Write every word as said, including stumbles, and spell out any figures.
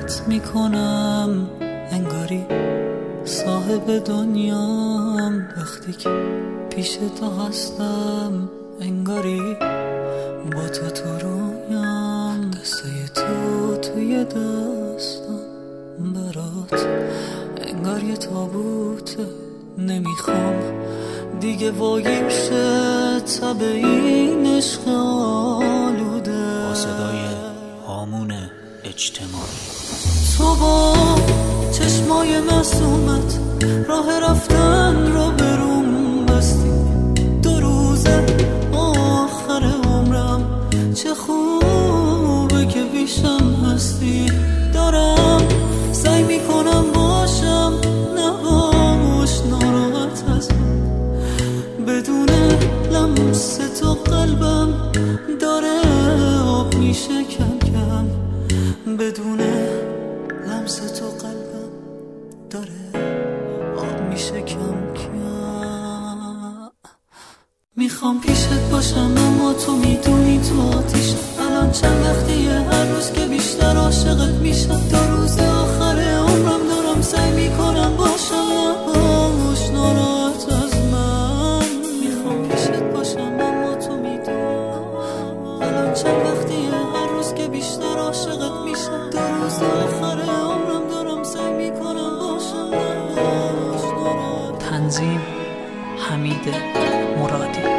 نگاهت میکنم انگاری صاحب دنیام، وقتی که پیش تو هستم انگاری با تو تو رویام. دسته تو توی دستم برات انگار یه تابوته، نمیخوام دیگه واگیر شه تب این عشق آلوده. با صدای هامون اجتماعی تو با چشمای معصومت راه رفتن رو بروم بستی. دو روزه آخر عمرم چه خوبه که بیشم هستی. دارم سعی میکنم باشم نباش ناراحت از من، بدون لمس تو قلبم داره آب میشه کم کم. بدون لمس تو قلبم داره آب میشه کم کم. میخوام پیشت باشم اما تو میدونی تو آتیشم. الان چند وقتیه هر روز که بیشتر عاشقت میشم. دو روز آخر عمرم دارم سعی میکنم باشم نباش ناراحت از من. میخوام پیشت باشم اما تو میدونی. الان چند وقتیه هر روز که بیشتر عاشقت میشم. دو روز آخر عمرم دارم سعی میکنم باشم نباش ناراحت. تنظیم حمید مرادی.